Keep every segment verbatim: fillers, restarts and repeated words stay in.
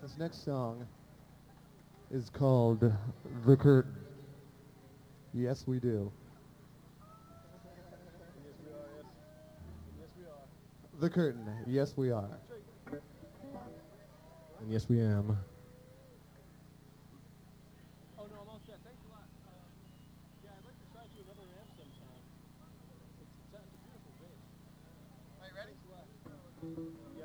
This next song is called The Curtain. Yes, we do. Yes, we are. Yes. Yes, we are. The Curtain. Yes, we are. And yes, we am. Oh, no, I'm all set. Thanks a lot. Um, yeah, I'd like to try to do another amp sometime. It's, it's, a, it's a beautiful bass. Are you ready? Thanks a lot. Yeah.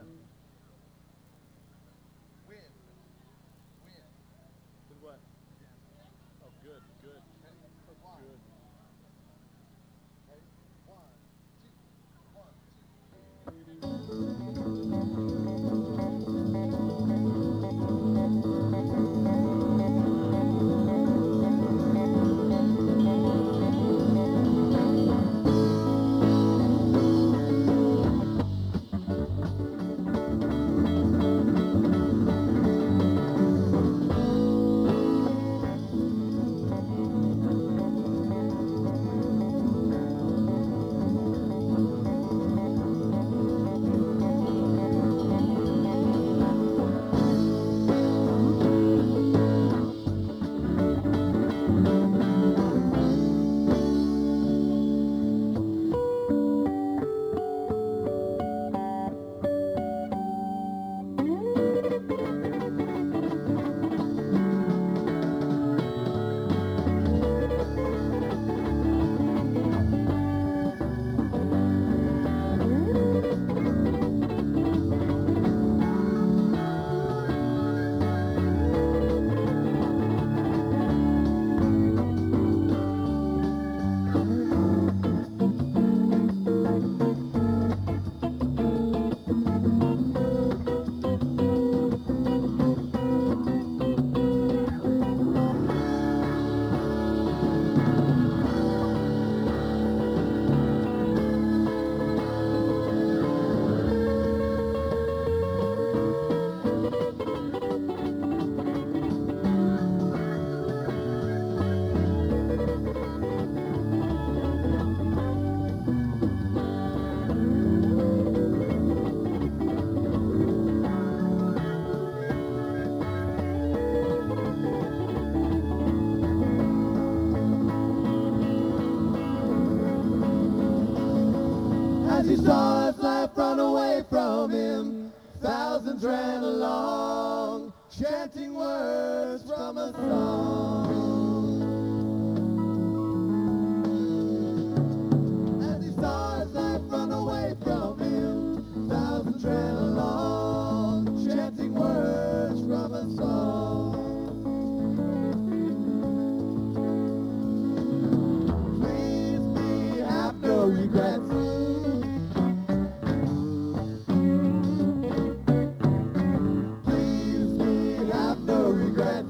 Win. Win. With what? Oh, good, good. Ready? Oh, One. good. Ready? One, two, one, As he saw his life run away from him, thousands ran along, chanting words from a song. As he saw his life run away from him, thousands ran along, chanting words from a song. Please me, have no regrets. Please me, have no regrets.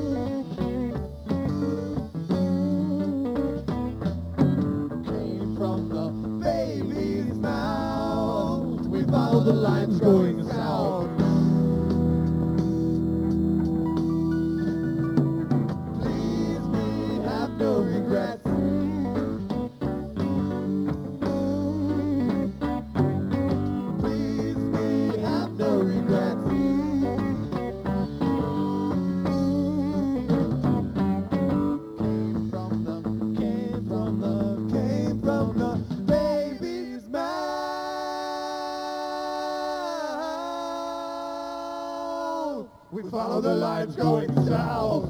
Came from the baby's mouth. We followed the lines going south. Please me, have no regrets. Please me, have no regrets. Came from the, came from the, came from the baby's mouth. We follow the lines going south.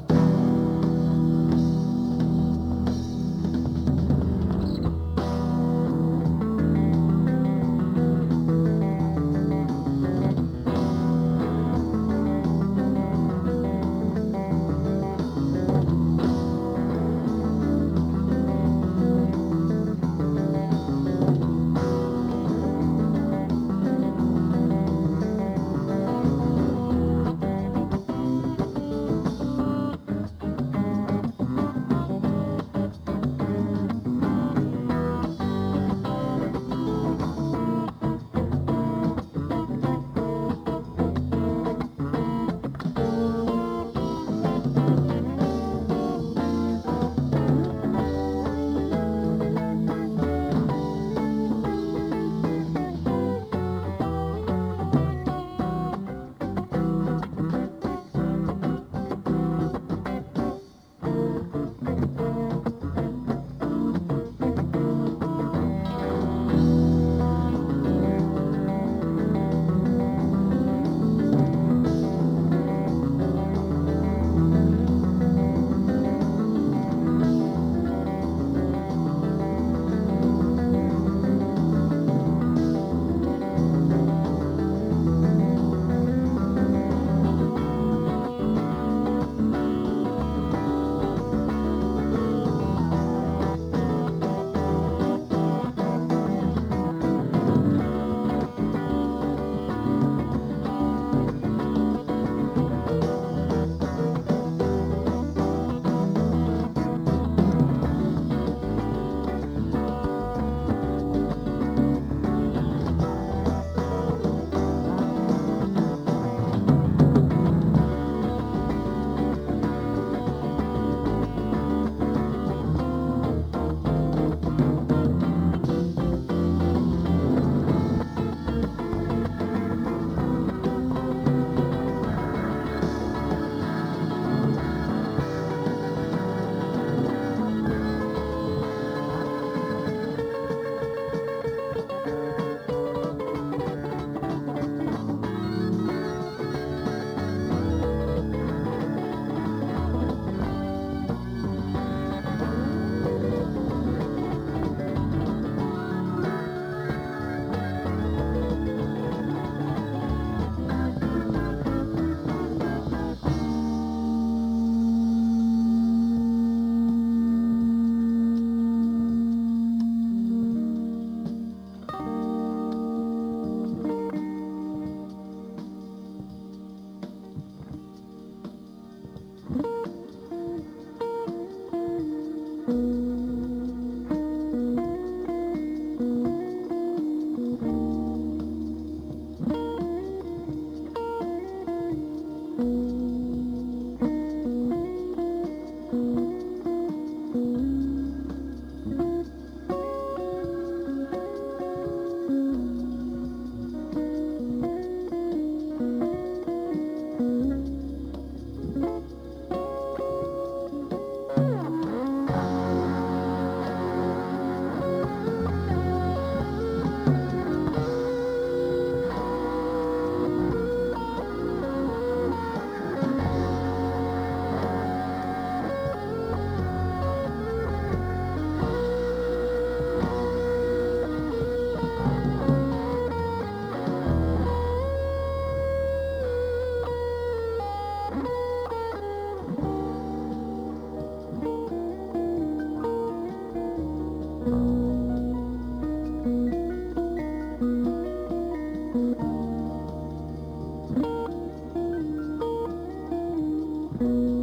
Thank